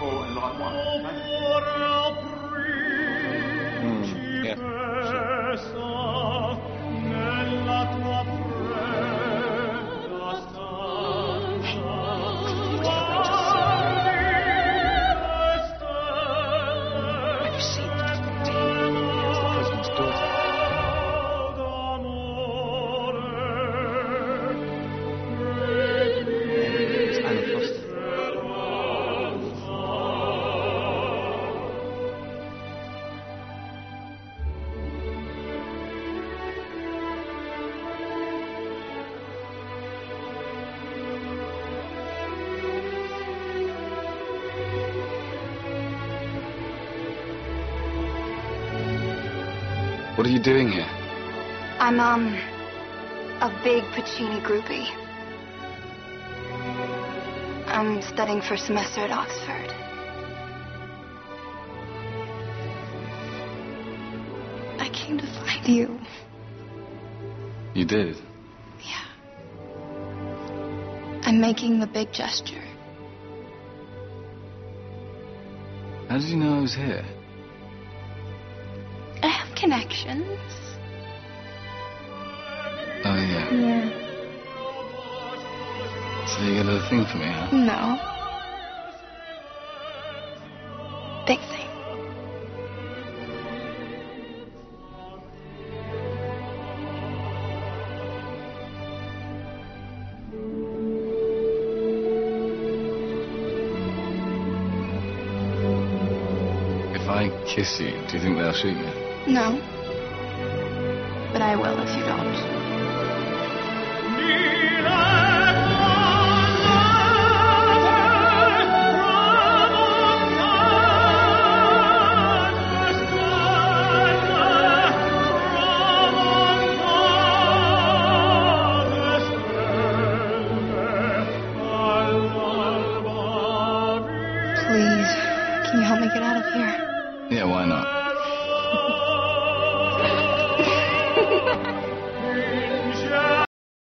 4 and line 1. Yeah, sure. What are you doing here? I'm, a big Puccini groupie. I'm studying for a semester at Oxford. I came to find you. You did? Yeah. I'm making the big gesture. How did you know I was here? I have connections. Oh, yeah. Yeah. So you got a thing for me, huh? No. Big thing. If I kiss you, do you think they'll shoot me? No. But I will if you don't. Please, can you help me get out of here? Yeah, why not?